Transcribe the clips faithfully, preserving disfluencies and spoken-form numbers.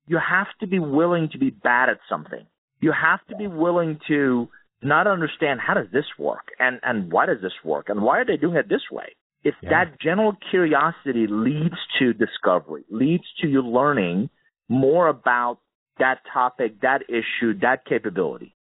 you have to be willing to be bad at something. You have to be willing to not understand, how does this work? And, and why does this work? And why are they doing it this way? If yeah. that general curiosity leads to discovery, leads to you learning more about that topic, that issue, that capability.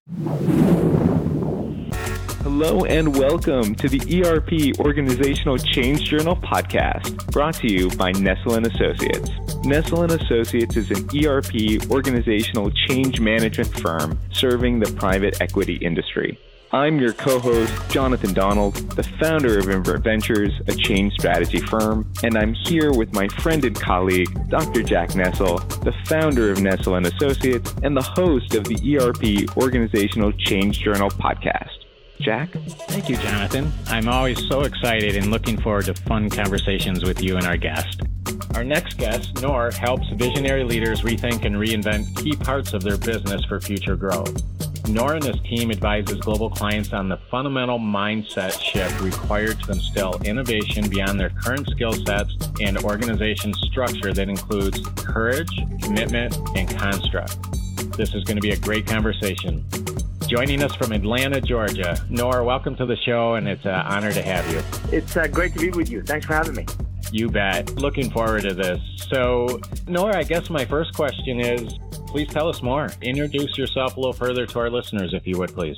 Hello and welcome to the E R P Organizational Change Journal podcast, brought to you by Nestle and Associates. Nestle and Associates is an E R P organizational change management firm serving the private equity industry. I'm your co-host, Jonathan Donald, the founder of Invert Ventures, a change strategy firm, and I'm here with my friend and colleague, Doctor Jack Nestle, the founder of Nestle and Associates and the host of the E R P Organizational Change Journal podcast. Jack? Thank you, Jonathan. I'm always so excited and looking forward to fun conversations with you and our guest. Our next guest, Noor, helps visionary leaders rethink and reinvent key parts of their business for future growth. Noor and his team advises global clients on the fundamental mindset shift required to instill innovation beyond their current skill sets and organization structure that includes courage, commitment, and construct. This is going to be a great conversation. Joining us from Atlanta, Georgia, Noor, welcome to the show, and it's an honor to have you. It's uh, great to be with you. Thanks for having me. You bet. Looking forward to this. So, Noor, I guess my first question is, please tell us more. Introduce yourself a little further to our listeners, if you would, please.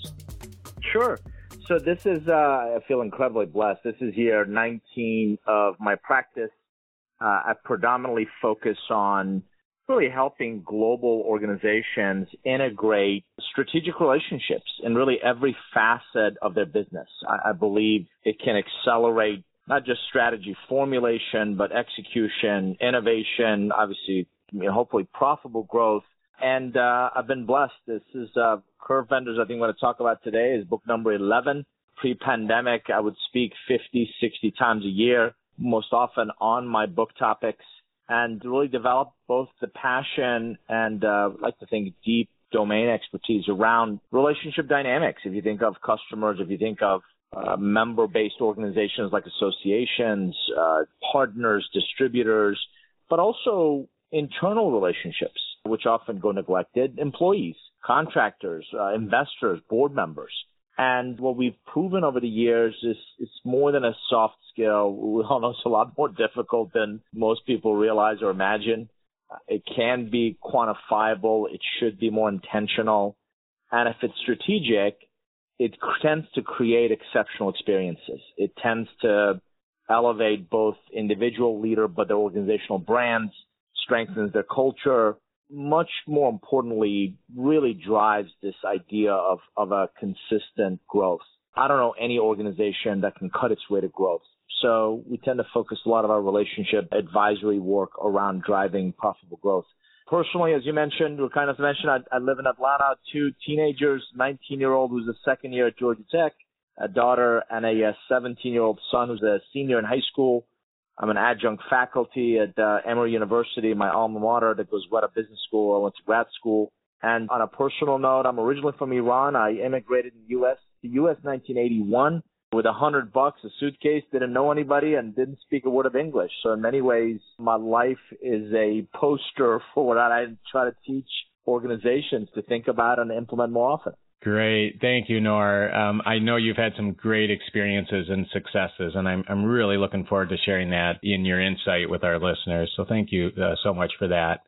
Sure. So this is, uh, I feel incredibly blessed. This is year nineteen of my practice. Uh, I predominantly focus on really helping global organizations integrate strategic relationships in really every facet of their business. I, I believe it can accelerate not just strategy formulation, but execution, innovation, obviously, you know, hopefully profitable growth. And uh, I've been blessed. This is uh, Curve Vendors, I think what I talk about today is book number eleven. Pre-pandemic, I would speak fifty, sixty times a year, most often on my book topics, and really develop both the passion and, uh, I like to think, deep domain expertise around relationship dynamics. If you think of customers, if you think of uh, member-based organizations like associations, uh, partners, distributors, but also internal relationships, which often go neglected, employees, contractors, uh, investors, board members. And what we've proven over the years is it's more than a soft skill. We all know it's a lot more difficult than most people realize or imagine. It can be quantifiable. It should be more intentional. And if it's strategic, it tends to create exceptional experiences. It tends to elevate both individual leader, but their organizational brands, strengthens their culture. Much more importantly, really drives this idea of, of a consistent growth. I don't know any organization that can cut its way to growth. So we tend to focus a lot of our relationship advisory work around driving profitable growth. Personally, as you mentioned, or kind of mentioned, I, I live in Atlanta, two teenagers, nineteen-year-old who's a second year at Georgia Tech, a daughter, and a seventeen-year-old son who's a senior in high school. I'm an adjunct faculty at uh, Emory University, my alma mater that goes Weta Business School. I went to grad school. And on a personal note, I'm originally from Iran. I immigrated in the U S to U S nineteen eighty-one with a hundred bucks, a suitcase, didn't know anybody, and didn't speak a word of English. So in many ways, my life is a poster for what I try to teach organizations to think about and implement more often. Great. Thank you, Noor. Um, I know you've had some great experiences and successes, and I'm, I'm really looking forward to sharing that in your insight with our listeners. So thank you uh, so much for that.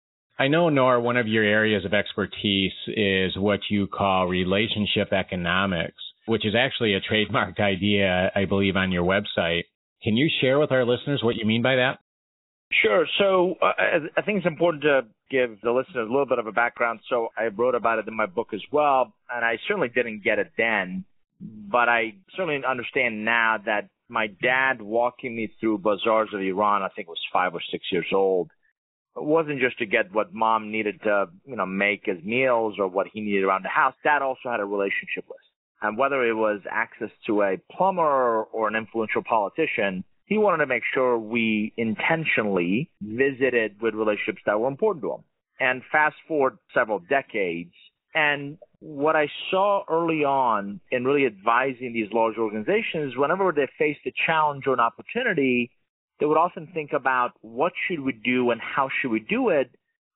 I know, Noor, one of your areas of expertise is what you call relationship economics, which is actually a trademarked idea, I believe, on your website. Can you share with our listeners what you mean by that? Sure. So uh, I think it's important to give the listeners a little bit of a background. So I wrote about it in my book as well, and I certainly didn't get it then, but I certainly understand now that my dad walking me through bazaars of Iran, I think it was five or six years old, it wasn't just to get what mom needed to, you know, make as meals or what he needed around the house. Dad also had a relationship list. And whether it was access to a plumber or an influential politician, he wanted to make sure we intentionally visited with relationships that were important to him. And fast forward several decades, and what I saw early on in really advising these large organizations, whenever they faced a challenge or an opportunity, they would often think about what should we do and how should we do it,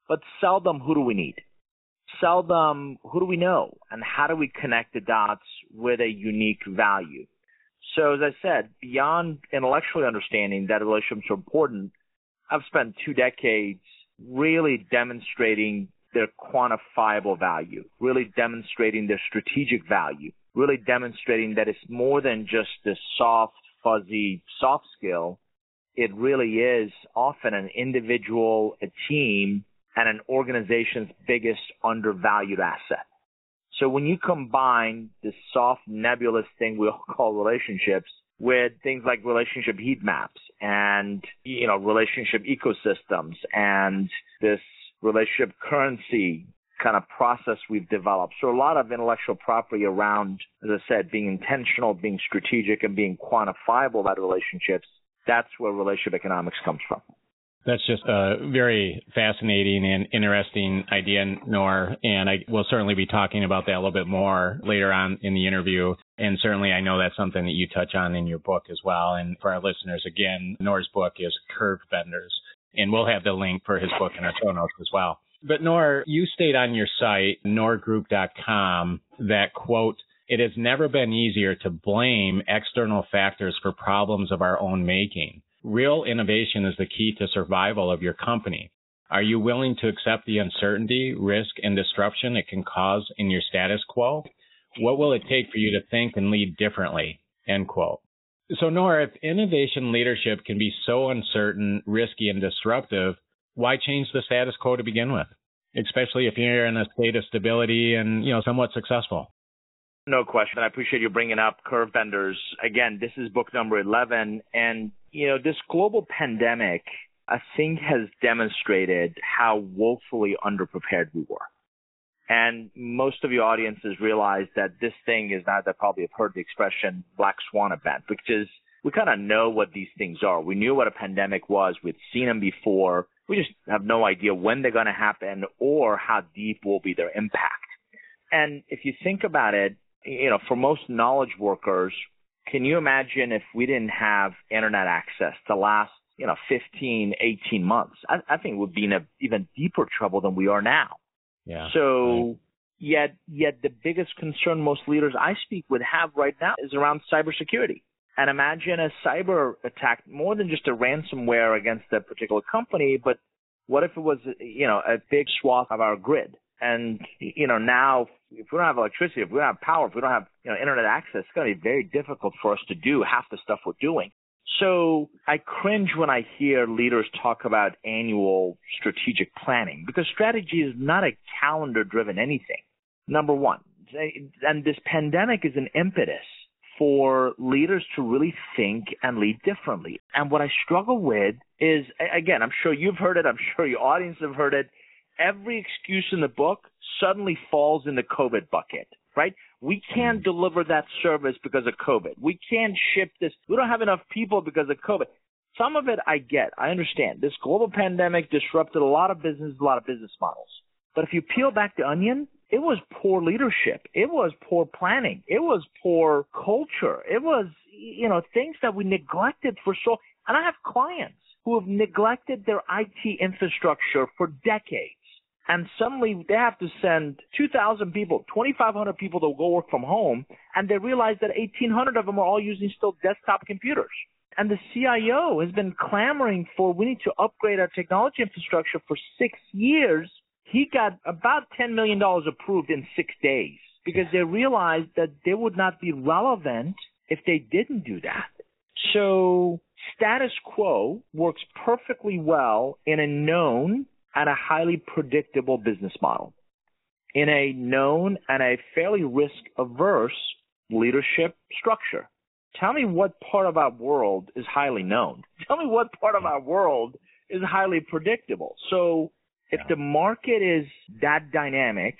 but sell them who do we need? Sell them who do we know, and how do we connect the dots with a unique value? So as I said, beyond intellectually understanding that relationships are important, I've spent two decades really demonstrating their quantifiable value, really demonstrating their strategic value, really demonstrating that it's more than just this soft, fuzzy, soft skill. It really is often an individual, a team, and an organization's biggest undervalued asset. So when you combine this soft, nebulous thing we all call relationships with things like relationship heat maps and, you know, relationship ecosystems and this relationship currency kind of process we've developed. So a lot of intellectual property around, as I said, being intentional, being strategic, and being quantifiable about relationships. That's where relationship economics comes from. That's just a very fascinating and interesting idea, Noor, and I will certainly be talking about that a little bit more later on in the interview. And certainly I know that's something that you touch on in your book as well. And for our listeners, again, Noor's book is Curve Benders, and we'll have the link for his book in our show notes as well. But Noor, you state on your site, noor group dot com, that, quote, "It has never been easier to blame external factors for problems of our own making. Real innovation is the key to survival of your company. Are you willing to accept the uncertainty, risk, and disruption it can cause in your status quo? What will it take for you to think and lead differently?" End quote. So, Noor, if innovation leadership can be so uncertain, risky, and disruptive, why change the status quo to begin with, especially if you're in a state of stability and, you know, somewhat successful? No question. I appreciate you bringing up Curve Benders. Again, this is book number eleven. And, you know, this global pandemic, I think, has demonstrated how woefully underprepared we were. And most of your audiences realize that this thing is not, that probably have heard the expression black swan event, because we kind of know what these things are. We knew what a pandemic was. We'd seen them before. We just have no idea when they're going to happen or how deep will be their impact. And if you think about it, you know, for most knowledge workers, can you imagine if we didn't have internet access the last, you know, fifteen, eighteen months? I, I think we'd be in a even deeper trouble than we are now. Yeah. So right. yet, yet the biggest concern most leaders I speak with have right now is around cybersecurity. And imagine a cyber attack, more than just a ransomware against a particular company, but what if it was, you know, a big swath of our grid? And, you know, now if we don't have electricity, if we don't have power, if we don't have, you know, internet access, it's going to be very difficult for us to do half the stuff we're doing. So I cringe when I hear leaders talk about annual strategic planning, because strategy is not a calendar-driven anything, number one. And this pandemic is an impetus for leaders to really think and lead differently. And what I struggle with is, again, I'm sure you've heard it, I'm sure your audience have heard it, every excuse in the book suddenly falls in the COVID bucket, right? We can't deliver that service because of COVID. We can't ship this. We don't have enough people because of COVID. Some of it I get. I understand. This global pandemic disrupted a lot of business, a lot of business models. But if you peel back the onion, it was poor leadership. It was poor planning. It was poor culture. It was, you know, things that we neglected for so. And I have clients who have neglected their I T infrastructure for decades. And suddenly they have to send two thousand people, twenty-five hundred people to go work from home, and they realize that eighteen hundred of them are all using still desktop computers. And the C I O has been clamoring for, we need to upgrade our technology infrastructure for six years. He got about ten million dollars approved in six days because they realized that they would not be relevant if they didn't do that. So status quo works perfectly well in a known and a highly predictable business model, in a known and a fairly risk-averse leadership structure. Tell me what part of our world is highly known. Tell me what part of our world is highly predictable. So if the market is that dynamic,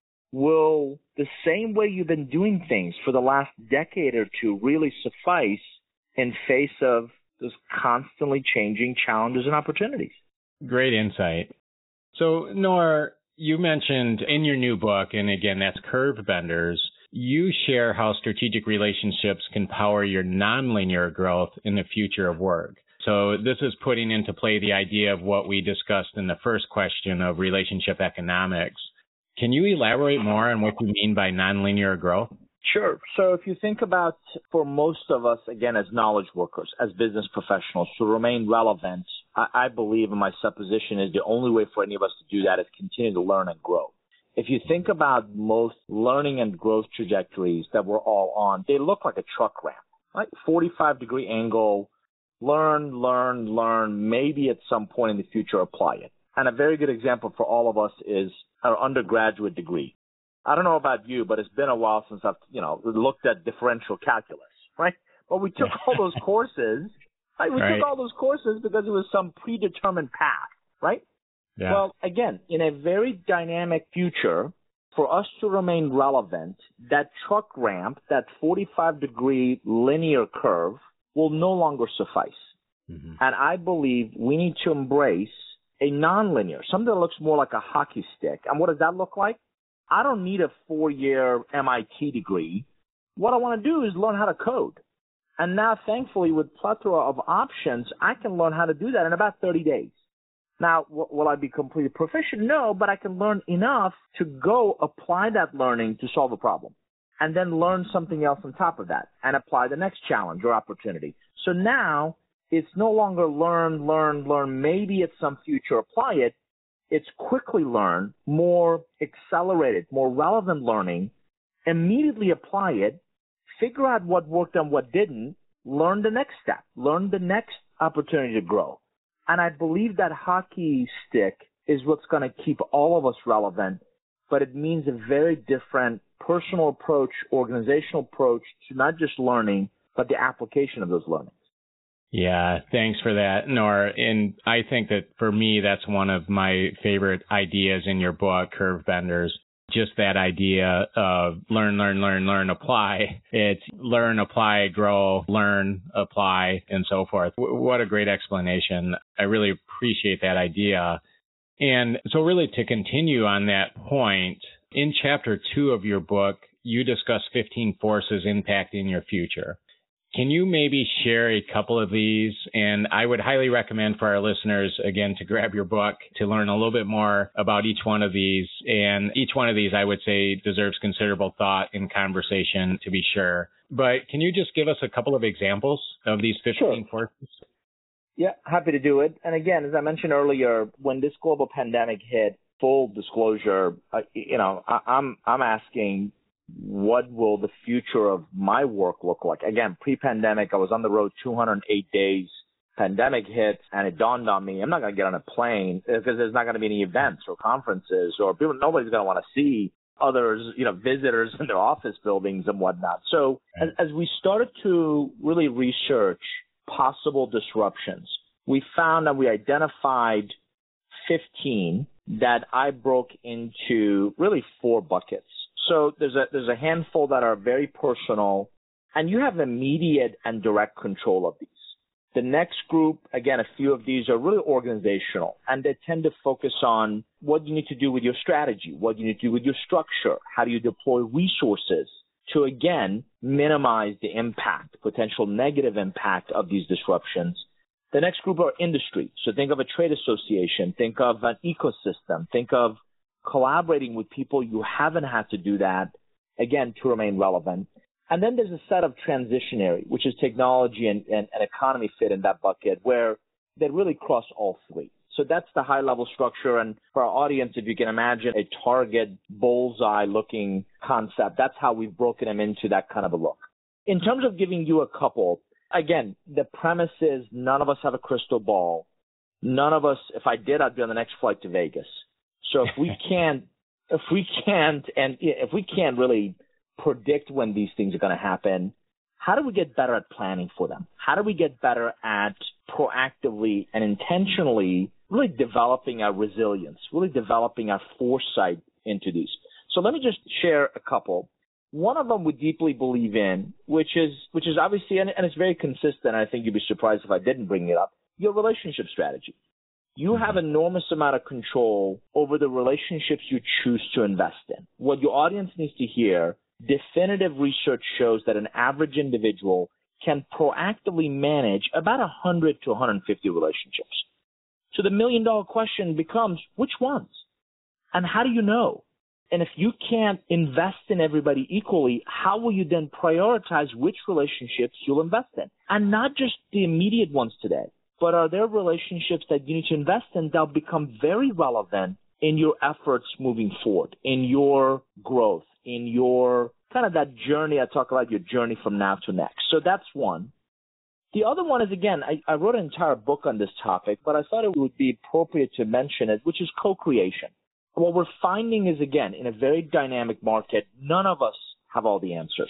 will the same way you've been doing things for the last decade or two really suffice in face of those constantly changing challenges and opportunities? Great insight. So, Noor, you mentioned in your new book, and again, that's Curve Benders, you share how strategic relationships can power your nonlinear growth in the future of work. So this is putting into play the idea of what we discussed in the first question of relationship economics. Can you elaborate more on what you mean by nonlinear growth? Sure. So if you think about, for most of us, again, as knowledge workers, as business professionals, to remain relevant, I, I believe, and my supposition is the only way for any of us to do that is continue to learn and grow. If you think about most learning and growth trajectories that we're all on, they look like a truck ramp, right? forty-five degree angle, learn, learn, learn, maybe at some point in the future apply it. And a very good example for all of us is our undergraduate degree. I don't know about you, but it's been a while since I've, you know, looked at differential calculus, right? But we took all those courses, right? We right. took all those courses because it was some predetermined path, right? Yeah. Well, again, in a very dynamic future, for us to remain relevant, that truck ramp, that forty-five degree linear curve will no longer suffice. Mm-hmm. And I believe we need to embrace a nonlinear, something that looks more like a hockey stick. And what does that look like? I don't need a four-year M I T degree. What I want to do is learn how to code. And now, thankfully, with plethora of options, I can learn how to do that in about thirty days. Now, w- will I be completely proficient? No, but I can learn enough to go apply that learning to solve a problem and then learn something else on top of that and apply the next challenge or opportunity. So now it's no longer learn, learn, learn, maybe at some future apply it. It's quickly learn, more accelerated, more relevant learning, immediately apply it, figure out what worked and what didn't, learn the next step, learn the next opportunity to grow. And I believe that hockey stick is what's going to keep all of us relevant, but it means a very different personal approach, organizational approach to not just learning, but the application of those learnings. Yeah, thanks for that, Nor. And I think that for me, that's one of my favorite ideas in your book, Curve Benders. Just that idea of learn, learn, learn, learn, apply. It's learn, apply, grow, learn, apply, and so forth. W- what a great explanation. I really appreciate that idea. And so really to continue on that point, in chapter two of your book, you discuss fifteen forces impacting your future. Can you maybe share a couple of these? And I would highly recommend for our listeners, again, to grab your book to learn a little bit more about each one of these. And each one of these, I would say, deserves considerable thought and conversation, to be sure. But can you just give us a couple of examples of these fifteen Sure. forces? Yeah, happy to do it. And again, as I mentioned earlier, when this global pandemic hit, full disclosure, uh, you know, I, I'm I'm asking, what will the future of my work look like? Again, pre-pandemic, I was on the road two hundred eight days. Pandemic hit, and it dawned on me, I'm not going to get on a plane because there's not going to be any events or conferences or people. Nobody's going to want to see others, you know, visitors in their office buildings and whatnot. So as, as we started to really research possible disruptions, we found that we identified fifteen that I broke into really four buckets. So there's a there's a handful that are very personal, and you have immediate and direct control of these. The next group, again, a few of these are really organizational, and they tend to focus on what you need to do with your strategy, what you need to do with your structure, how do you deploy resources to, again, minimize the impact, potential negative impact of these disruptions. The next group are industry. So think of a trade association, think of an ecosystem, think of collaborating with people you haven't had to do that, again, to remain relevant. And then there's a set of transitionary, which is technology and, and, and economy fit in that bucket, where they really cross all three. So that's the high-level structure. And for our audience, if you can imagine a target bullseye-looking concept, that's how we've broken them into that kind of a look. In terms of giving you a couple, again, the premise is none of us have a crystal ball. None of us, if I did, I'd be on the next flight to Vegas. So if we can't, if we can't, and if we can't really predict when these things are going to happen, how do we get better at planning for them? How do we get better at proactively and intentionally really developing our resilience, really developing our foresight into these? So let me just share a couple. One of them we deeply believe in, which is which is obviously, and, and it's very consistent, I think you'd be surprised if I didn't bring it up, your relationship strategy. You have enormous amount of control over the relationships you choose to invest in. What your audience needs to hear, definitive research shows that an average individual can proactively manage about one hundred to one hundred fifty relationships. So the million dollar question becomes, which ones? And how do you know? And if you can't invest in everybody equally, how will you then prioritize which relationships you'll invest in? And not just the immediate ones today, but are there relationships that you need to invest in that'll become very relevant in your efforts moving forward, in your growth, in your kind of that journey? I talk about your journey from now to next. So that's one. The other one is, again, I, I wrote an entire book on this topic, but I thought it would be appropriate to mention it, which is co-creation. What we're finding is, again, in a very dynamic market, none of us have all the answers.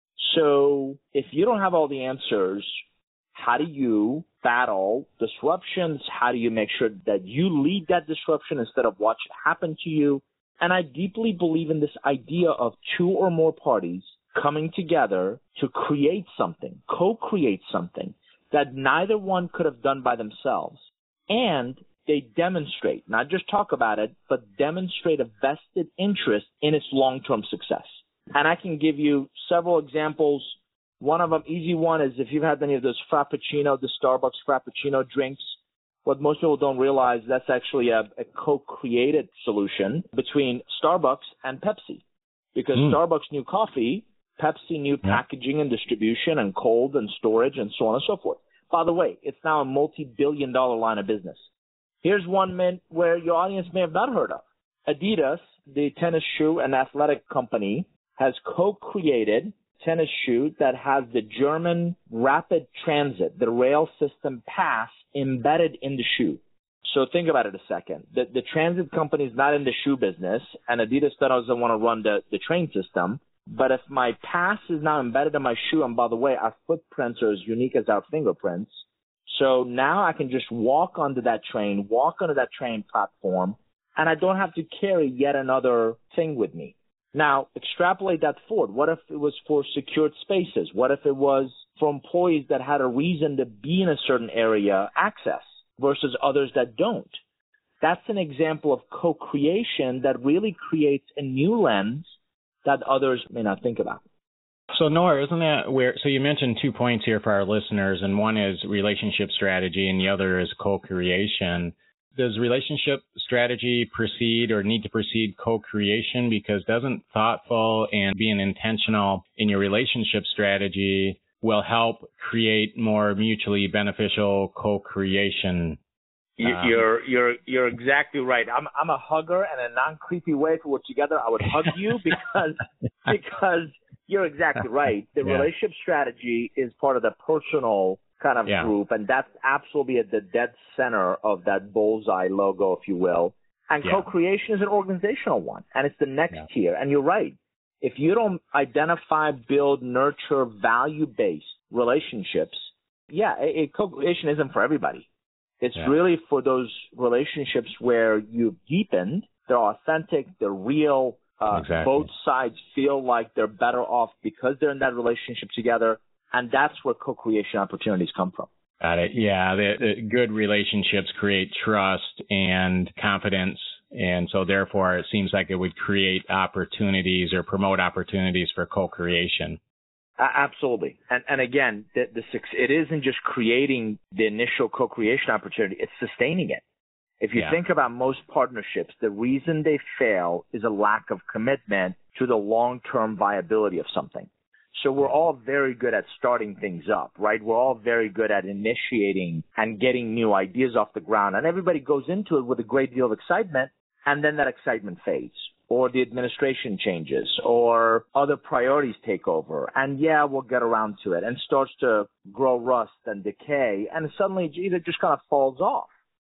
So if you don't have all the answers, how do you battle disruptions? How do you make sure that you lead that disruption instead of watch it happen to you? And I deeply believe in this idea of two or more parties coming together to create something, co-create something that neither one could have done by themselves. And they demonstrate, not just talk about it, but demonstrate a vested interest in its long-term success. And I can give you several examples. One of them, easy one, is if you've had any of those Frappuccino, the Starbucks Frappuccino drinks, what most people don't realize, that's actually a, a co-created solution between Starbucks and Pepsi. Because mm. Starbucks knew coffee, Pepsi knew yeah. packaging and distribution and cold and storage and so on and so forth. By the way, it's now a multi-billion dollar line of business. Here's one mint where your audience may have not heard of. Adidas, the tennis shoe and athletic company, has co-created tennis shoe that has the German rapid transit, the rail system pass, embedded in the shoe. So think about it a second. The, the transit company is not in the shoe business, and Adidas doesn't want to run the, the train system. But if my pass is now embedded in my shoe, and by the way, our footprints are as unique as our fingerprints, so now I can just walk onto that train, walk onto that train platform, and I don't have to carry yet another thing with me. Now, extrapolate that forward. What if it was for secured spaces? What if it was for employees that had a reason to be in a certain area, access, versus others that don't? That's an example of co-creation that really creates a new lens that others may not think about. So, Noor, isn't that where, so you mentioned two points here for our listeners, and one is relationship strategy and the other is co-creation. Does relationship strategy proceed or need to proceed co-creation? Because doesn't thoughtful and being intentional in your relationship strategy will help create more mutually beneficial co-creation? Um, you're you're you're exactly right. I'm I'm a hugger, and in a non-creepy way, if we were together, I would hug you because because you're exactly right. The yeah. relationship strategy is part of the personal kind of yeah. group, and that's absolutely at the dead center of that bullseye logo, if you will. And yeah. co-creation is an organizational one, and it's the next yeah. tier. And you're right. If you don't identify, build, nurture value-based relationships, yeah, a, a co-creation isn't for everybody. It's yeah. really for those relationships where you've deepened, they're authentic, they're real, uh, exactly. both sides feel like they're better off because they're in that relationship together, and that's where co-creation opportunities come from. Got it. Yeah, the, the good relationships create trust and confidence, and so therefore it seems like it would create opportunities or promote opportunities for co-creation. Uh, absolutely. And, and again, the, the, it isn't just creating the initial co-creation opportunity, it's sustaining it. If you yeah. think about most partnerships, the reason they fail is a lack of commitment to the long-term viability of something. So we're all very good at starting things up, right? We're all very good at initiating and getting new ideas off the ground. And everybody goes into it with a great deal of excitement, and then that excitement fades. Or the administration changes, or other priorities take over, and yeah, we'll get around to it, and starts to grow rust and decay, and suddenly it just kind of falls off.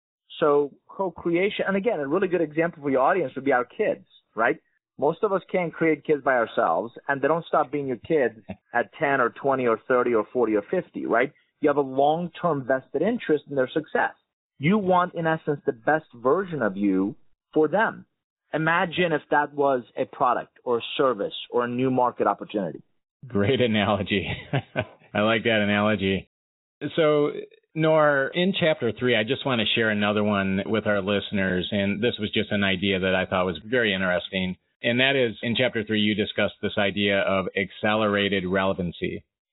So co-creation, and again, a really good example for your audience would be our kids, right? Most of us can't create kids by ourselves, and they don't stop being your kids at ten or twenty or thirty or forty or fifty, right? You have a long-term vested interest in their success. You want, in essence, the best version of you for them. Imagine if that was a product or a service or a new market opportunity. Great analogy. I like that analogy. So, Noor, in chapter three, I just want to share another one with our listeners. And this was just an idea that I thought was very interesting. And that is, in chapter three, you discussed this idea of accelerated relevancy.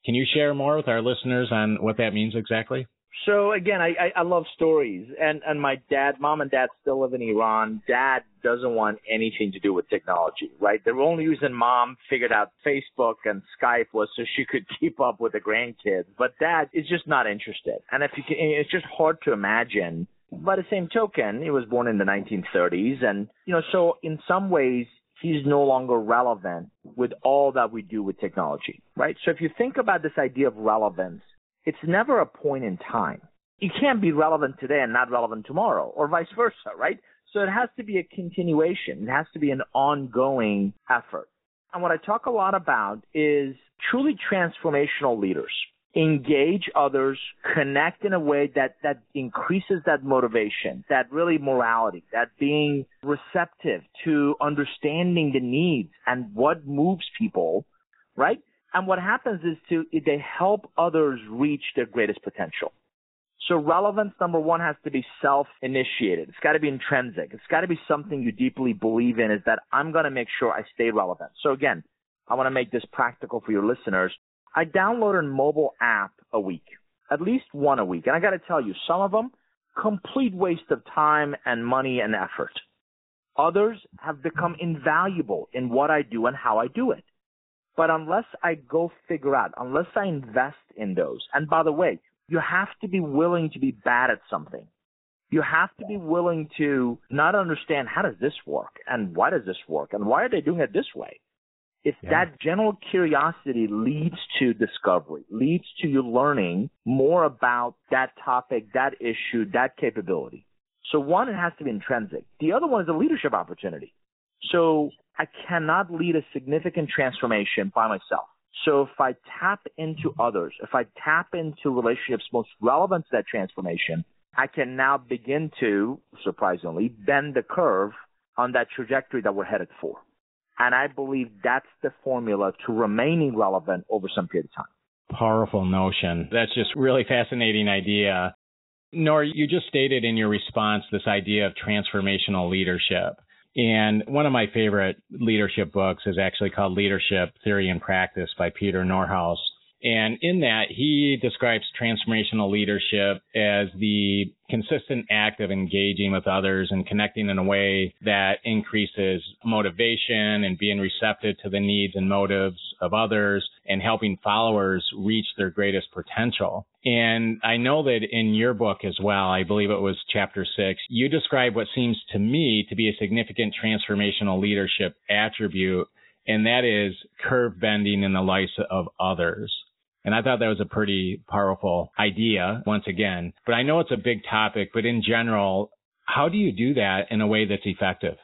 Can you share more with our listeners on what that means exactly? So again, I, I, I love stories, and, and my dad, mom and dad still live in Iran. Dad doesn't want anything to do with technology, right? The only reason mom figured out Facebook and Skype was so she could keep up with the grandkids, but dad is just not interested. And if you can, it's just hard to imagine. By the same token, he was born in the nineteen thirties, and you know, so in some ways, he's no longer relevant with all that we do with technology, right? So if you think about this idea of relevance, it's never a point in time. You can't be relevant today and not relevant tomorrow, or vice versa, right? So it has to be a continuation. It has to be an ongoing effort. And what I talk a lot about is truly transformational leaders. Engage others, connect in a way that, that increases that motivation, that really morality, that being receptive to understanding the needs and what moves people, right? And what happens is to they help others reach their greatest potential. So relevance, number one, has to be self-initiated. It's got to be intrinsic. It's got to be something you deeply believe in, is that I'm going to make sure I stay relevant. So again, I want to make this practical for your listeners. I download a mobile app a week, at least one a week. And I got to tell you, some of them, complete waste of time and money and effort. Others have become invaluable in what I do and how I do it. But unless I go figure out, unless I invest in those, and by the way, you have to be willing to be bad at something. You have to be willing to not understand, how does this work and why does this work and why are they doing it this way? If yeah. that general curiosity leads to discovery, leads to you learning more about that topic, that issue, that capability. So one, it has to be intrinsic. The other one is a leadership opportunity. So I cannot lead a significant transformation by myself. So if I tap into others, if I tap into relationships most relevant to that transformation, I can now begin to, surprisingly, bend the curve on that trajectory that we're headed for. And I believe that's the formula to remaining relevant over some period of time. Powerful notion. That's just really fascinating idea. Noor, you just stated in your response this idea of transformational leadership. And one of my favorite leadership books is actually called Leadership Theory and Practice by Peter Norhaus. And in that, he describes transformational leadership as the consistent act of engaging with others and connecting in a way that increases motivation and being receptive to the needs and motives of others and helping followers reach their greatest potential. And I know that in your book as well, I believe it was chapter six, you describe what seems to me to be a significant transformational leadership attribute, and that is curve bending in the lives of others. And I thought that was a pretty powerful idea, once again. But I know it's a big topic, but in general, how do you do that in a way that's effective?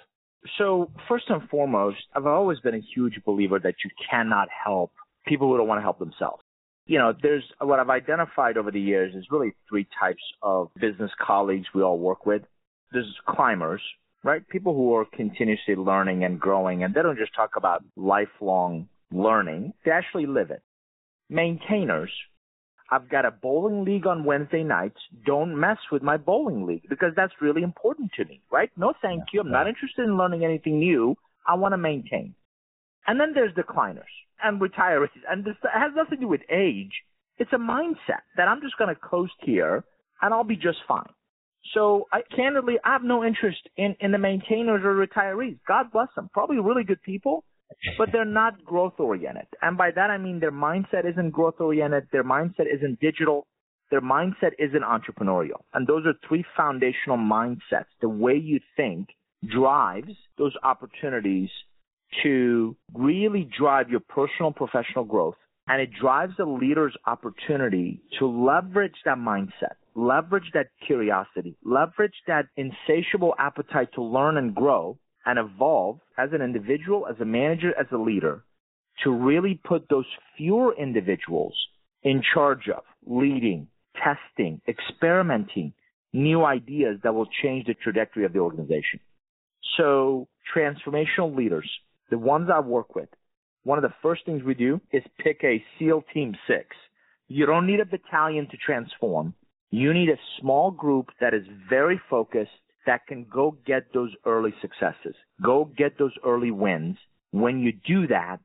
So first and foremost, I've always been a huge believer that you cannot help people who don't want to help themselves. You know, there's what I've identified over the years is really three types of business colleagues we all work with. There's climbers, right? People who are continuously learning and growing, and they don't just talk about lifelong learning. They actually live it. Maintainers. I've got a bowling league on Wednesday nights. Don't mess with my bowling league because that's really important to me, right? No, thank you. I'm not interested in learning anything new. I want to maintain. And then there's decliners and retirees. And this has nothing to do with age. It's a mindset that I'm just going to coast here and I'll be just fine. So I candidly, I have no interest in, in the maintainers or retirees. God bless them. Probably really good people. But they're not growth-oriented. And by that, I mean their mindset isn't growth-oriented. Their mindset isn't digital. Their mindset isn't entrepreneurial. And those are three foundational mindsets. The way you think drives those opportunities to really drive your personal and professional growth. And it drives the leader's opportunity to leverage that mindset, leverage that curiosity, leverage that insatiable appetite to learn and grow and evolve as an individual, as a manager, as a leader, to really put those fewer individuals in charge of leading, testing, experimenting new ideas that will change the trajectory of the organization. So transformational leaders, the ones I work with, one of the first things we do is pick a SEAL Team six. You don't need a battalion to transform. You need a small group that is very focused, that can go get those early successes, go get those early wins. When you do that,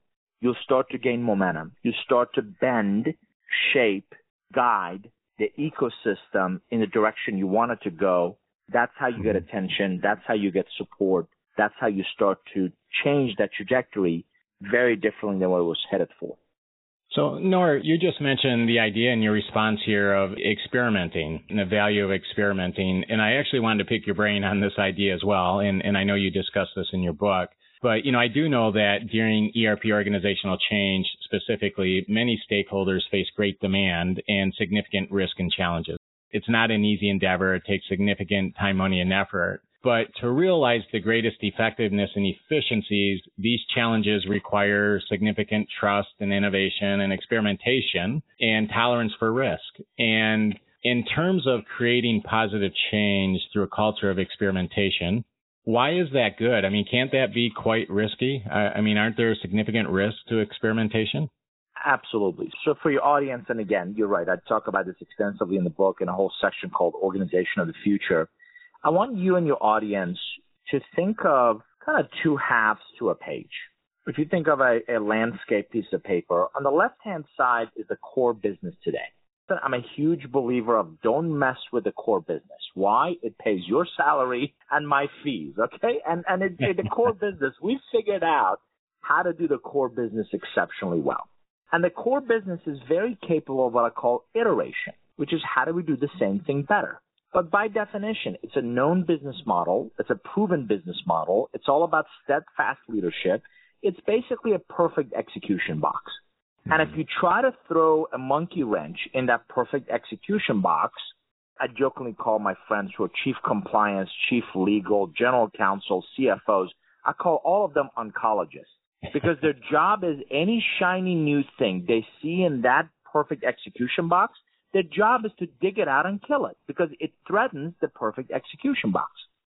you'll start to gain momentum. You start to bend, shape, guide the ecosystem in the direction you want it to go. That's how you get attention. That's how you get support. That's how you start to change that trajectory very differently than what it was headed for. So, Noor, you just mentioned the idea in your response here of experimenting and the value of experimenting. And I actually wanted to pick your brain on this idea as well. And, and I know you discussed this in your book. But, you know, I do know that during E R P organizational change specifically, many stakeholders face great demand and significant risk and challenges. It's not an easy endeavor. It takes significant time, money, and effort. But to realize the greatest effectiveness and efficiencies, these challenges require significant trust and innovation and experimentation and tolerance for risk. And in terms of creating positive change through a culture of experimentation, why is that good? I mean, can't that be quite risky? I, I mean, aren't there significant risks to experimentation? Absolutely. So for your audience, and again, you're right, I talk about this extensively in the book in a whole section called Organization of the Future. I want you and your audience to think of kind of two halves to a page. If you think of a, a landscape piece of paper, on the left-hand side is the core business today. I'm a huge believer of don't mess with the core business. Why? It pays your salary and my fees, okay? And and it, it, the core business, we've figured out how to do the core business exceptionally well. And the core business is very capable of what I call iteration, which is how do we do the same thing better? But by definition, it's a known business model. It's a proven business model. It's all about steadfast leadership. It's basically a perfect execution box. And if you try to throw a monkey wrench in that perfect execution box, I jokingly call my friends who are chief compliance, chief legal, general counsel, C F Os, I call all of them oncologists because their job is any shiny new thing they see in that perfect execution box, their job is to dig it out and kill it because it threatens the perfect execution box.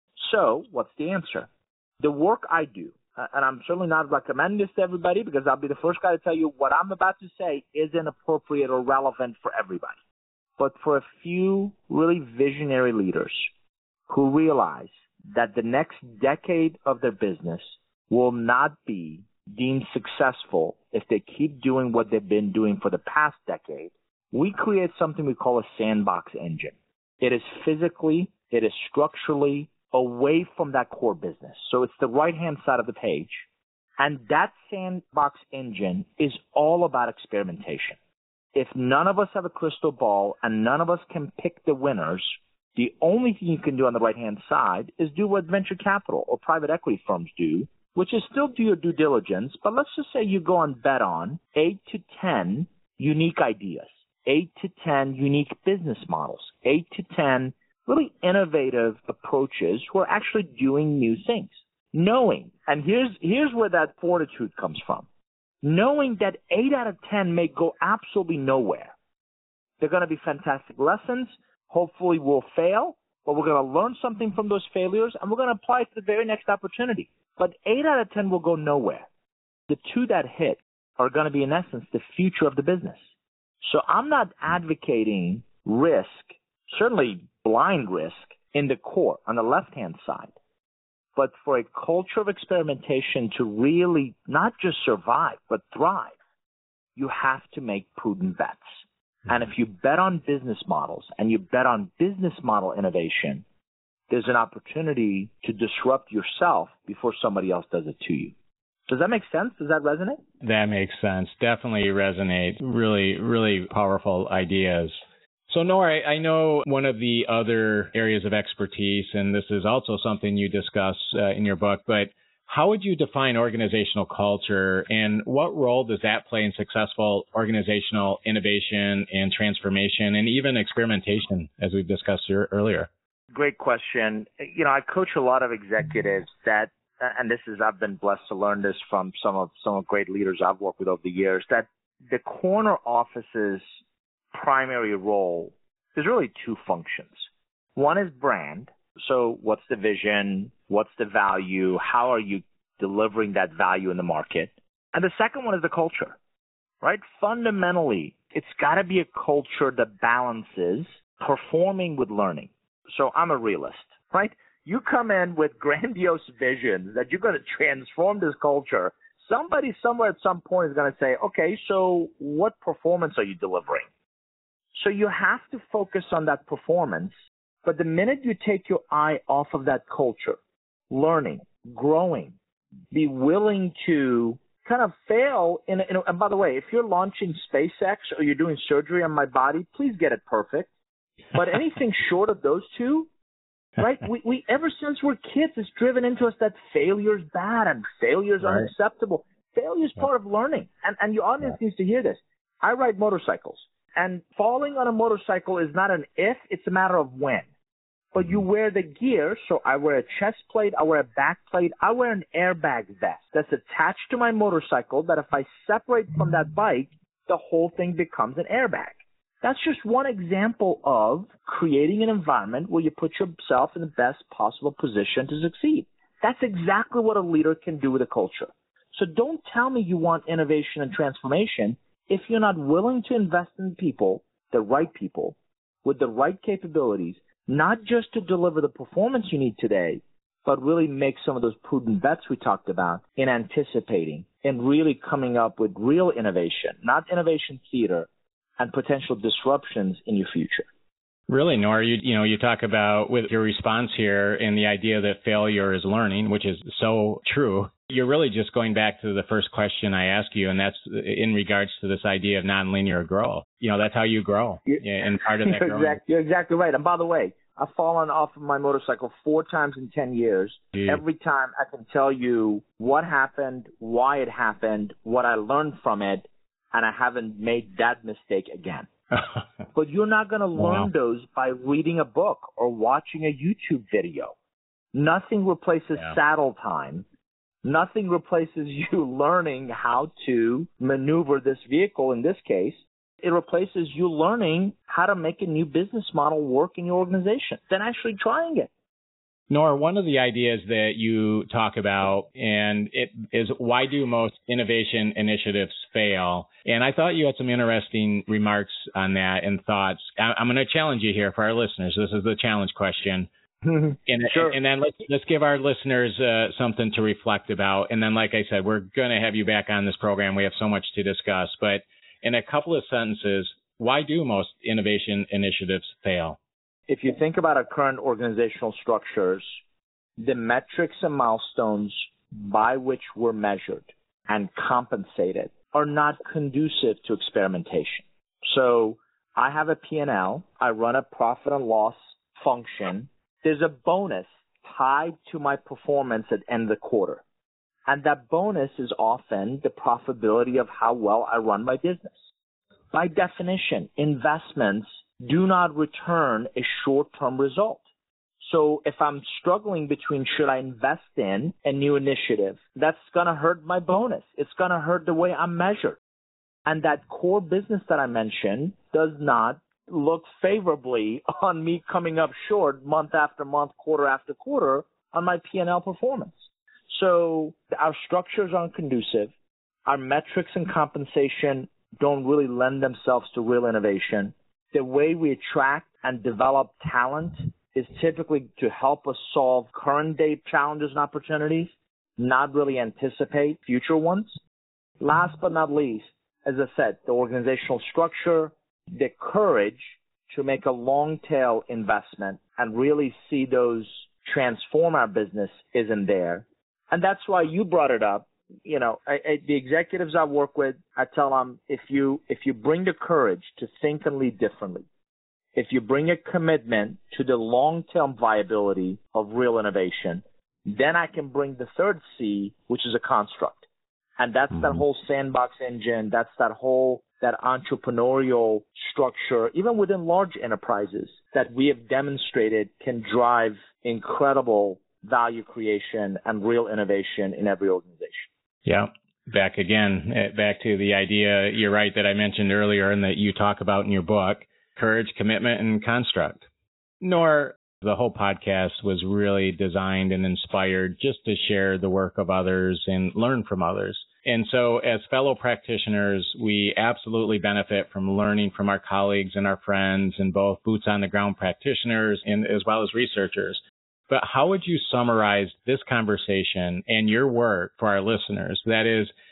So what's the answer? The work I do, Uh, and I'm certainly not recommending this to everybody because I'll be the first guy to tell you what I'm about to say isn't appropriate or relevant for everybody. But for a few really visionary leaders who realize that the next decade of their business will not be deemed successful if they keep doing what they've been doing for the past decade, we create something we call a sandbox engine. It is physically, it is structurally, away from that core business. So it's the right-hand side of the page. And that sandbox engine is all about experimentation. If none of us have a crystal ball and none of us can pick the winners, the only thing you can do on the right-hand side is do what venture capital or private equity firms do, which is still do your due diligence, but let's just say you go and bet on eight to ten unique ideas, eight to ten unique business models, eight to ten really innovative approaches who are actually doing new things, knowing, and here's here's where that fortitude comes from, knowing that eight out of ten may go absolutely nowhere. They're going to be fantastic lessons. Hopefully we'll fail, but we're going to learn something from those failures, and we're going to apply it to the very next opportunity. But eight out of ten will go nowhere. The two that hit are going to be, in essence, the future of the business. So I'm not advocating risk, certainly blind risk, in the core on the left-hand side. But for a culture of experimentation to really not just survive, but thrive, you have to make prudent bets. And if you bet on business models and you bet on business model innovation, there's an opportunity to disrupt yourself before somebody else does it to you. Does that make sense? Does that resonate? That makes sense. Definitely resonates. Really, really powerful ideas. So, Noor, I, I know one of the other areas of expertise, and this is also something you discuss uh, in your book, but how would you define organizational culture, and what role does that play in successful organizational innovation and transformation and even experimentation, as we've discussed here earlier? Great question. You know, I coach a lot of executives that, and this is, I've been blessed to learn this from some of some of great leaders I've worked with over the years, that the corner office's primary role is really two functions. One is brand. So what's the vision? What's the value? How are you delivering that value in the market? And the second one is the culture, right? Fundamentally, it's got to be a culture that balances performing with learning. So I'm a realist, right? You come in with grandiose visions that you're going to transform this culture somebody somewhere at some point is going to say, okay, so what performance are you delivering? So you have to focus on that performance. But the minute you take your eye off of that culture, learning, growing, be willing to kind of fail. In, in, and by the way, if you're launching SpaceX or you're doing surgery on my body, please get it perfect. But anything short of those two, right? We, we ever since we're kids, it's driven into us that failure's bad and failure's right. unacceptable. Failure's yeah. part of learning. And, and your audience yeah. needs to hear this. I ride motorcycles. And falling on a motorcycle is not an if, it's a matter of when. But you wear the gear, so I wear a chest plate, I wear a back plate, I wear an airbag vest that's attached to my motorcycle that if I separate from that bike, the whole thing becomes an airbag. That's just one example of creating an environment where you put yourself in the best possible position to succeed. That's exactly what a leader can do with a culture. So don't tell me you want innovation and transformation if you're not willing to invest in people, the right people, with the right capabilities, not just to deliver the performance you need today, but really make some of those prudent bets we talked about in anticipating and really coming up with real innovation, not innovation theater, and potential disruptions in your future. Really, Noor, you, you know, you talk about with your response here and the idea that failure is learning, which is so true. You're really just going back to the first question I asked you, and that's in regards to this idea of nonlinear growth. You know, that's how you grow. Yeah, and part of that you're, growing. exact, you're exactly right. And by the way, I've fallen off of my motorcycle four times in ten years. Jeez. Every time I can tell you what happened, why it happened, what I learned from it, and I haven't made that mistake again. But you're not going to learn wow. those by reading a book or watching a YouTube video. Nothing replaces yeah. saddle time. Nothing replaces you learning how to maneuver this vehicle in this case. It replaces you learning how to make a new business model work in your organization than actually trying it. Noor, one of the ideas that you talk about and it is why do most innovation initiatives fail? And I thought you had some interesting remarks on that and thoughts. I'm going to challenge you here for our listeners. This is the challenge question. and, sure. and then let's let's give our listeners uh, something to reflect about. And then, like I said, we're going to have you back on this program. We have so much to discuss. But in a couple of sentences, why do most innovation initiatives fail? If you think about our current organizational structures, the metrics and milestones by which we're measured and compensated are not conducive to experimentation. So I have a P and L. I run a profit and loss function. There's a bonus tied to my performance at the end of the quarter. And that bonus is often the profitability of how well I run my business. By definition, investments do not return a short-term result. So if I'm struggling between should I invest in a new initiative, that's going to hurt my bonus. It's going to hurt the way I'm measured. And that core business that I mentioned does not look favorably on me coming up short month after month, quarter after quarter on my P and L performance. So our structures aren't conducive. Our metrics and compensation don't really lend themselves to real innovation. The way we attract and develop talent is typically to help us solve current day challenges and opportunities, not really anticipate future ones. Last but not least, as I said, the organizational structure, the courage to make a long tail investment and really see those transform our business isn't there. And that's why you brought it up. You know, I, I, the executives I work with, I tell them, if you if you bring the courage to think and lead differently, if you bring a commitment to the long-term viability of real innovation, then I can bring the third C, which is a construct. And that's mm-hmm. that whole sandbox engine. That's that whole, that entrepreneurial structure, even within large enterprises, that we have demonstrated can drive incredible value creation and real innovation in every organization. Yeah. Back again, back to the idea, you're right, that I mentioned earlier and that you talk about in your book, courage, commitment, and construct. Noor, the whole podcast was really designed and inspired just to share the work of others and learn from others. And so as fellow practitioners, we absolutely benefit from learning from our colleagues and our friends and both boots on the ground practitioners and as well as researchers. But how would you summarize this conversation and your work for our listeners? That is,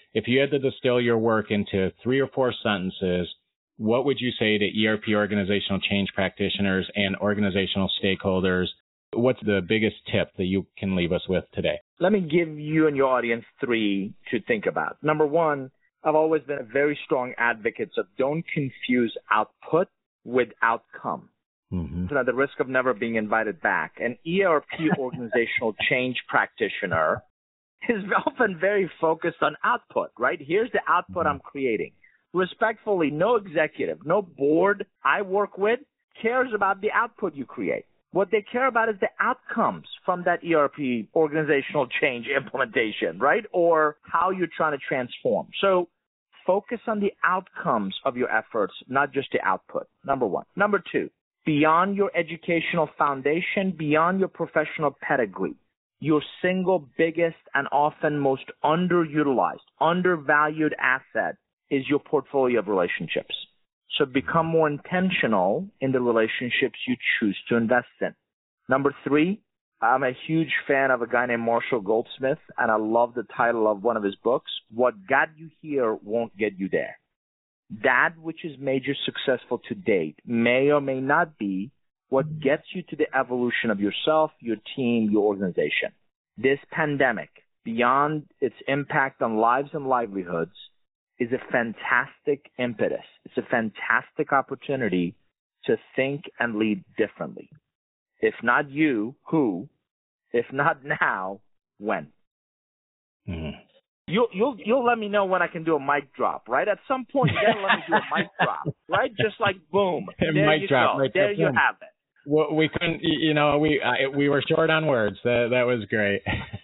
if you had to distill your work into three or four sentences, what would you say to E R P organizational change practitioners and organizational stakeholders? What's the biggest tip that you can leave us with today? Let me give you and your audience three to think about. Number one, I've always been a very strong advocate of don't confuse output with outcome. Mm-hmm. So at the risk of never being invited back, an E R P organizational change practitioner is often very focused on output, right? Here's the output I'm creating. Respectfully, no executive, no board I work with cares about the output you create. What they care about is the outcomes from that E R P organizational change implementation, right? Or how you're trying to transform. So focus on the outcomes of your efforts, not just the output, number one. Number two, beyond your educational foundation, beyond your professional pedigree, your single biggest and often most underutilized, undervalued asset is your portfolio of relationships. So become more intentional in the relationships you choose to invest in. Number three, I'm a huge fan of a guy named Marshall Goldsmith, and I love the title of one of his books, What Got You Here Won't Get You There. That which has made you successful to date may or may not be what gets you to the evolution of yourself, your team, your organization. This pandemic, beyond its impact on lives and livelihoods, is a fantastic impetus. It's a fantastic opportunity to think and lead differently. If not you, who? If not now, when? Mm-hmm. You'll, you'll, you'll let me know when I can do a mic drop, right? At some point, you gotta let me do a mic drop, right? Just like boom. There mic you drop, go. Right there you boom. have it. Well, we couldn't, you know, we uh, we were short on words. That that was great.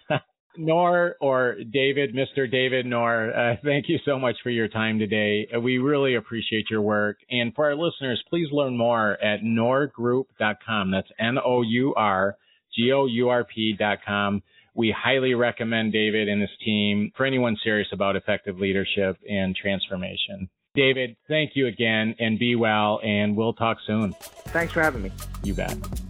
Noor, or David, Mister David Noor, uh, thank you so much for your time today. Uh, we really appreciate your work. And for our listeners, please learn more at nour group dot com. That's N O U R G O U R P dot com. We highly recommend David and his team for anyone serious about effective leadership and transformation. David, thank you again, and be well, and we'll talk soon. Thanks for having me. You bet.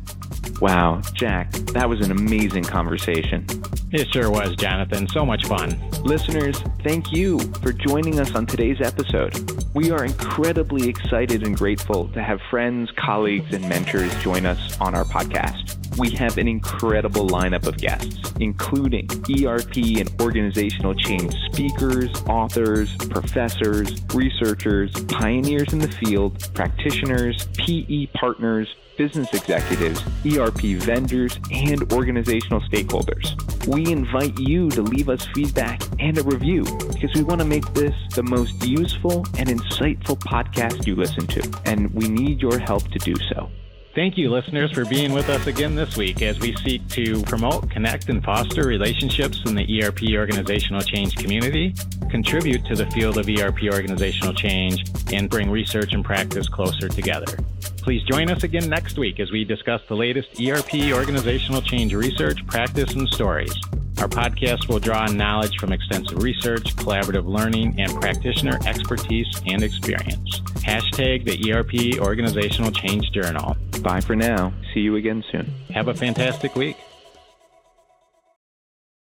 Wow, Jack, that was an amazing conversation. It sure was, Jonathan. So much fun. Listeners, thank you for joining us on today's episode. We are incredibly excited and grateful to have friends, colleagues, and mentors join us on our podcast. We have an incredible lineup of guests, including E R P and organizational change speakers, authors, professors, researchers, pioneers in the field, practitioners, P E partners, business executives, E R P vendors, and organizational stakeholders. We invite you to leave us feedback and a review because we want to make this the most useful and insightful podcast you listen to, and we need your help to do so. Thank you, listeners, for being with us again this week as we seek to promote, connect, and foster relationships in the E R P organizational change community, contribute to the field of E R P organizational change, and bring research and practice closer together. Please join us again next week as we discuss the latest E R P organizational change research, practice, and stories. Our podcast will draw on knowledge from extensive research, collaborative learning, and practitioner expertise and experience. Hashtag the E R P Organizational Change Journal. Bye for now. See you again soon. Have a fantastic week.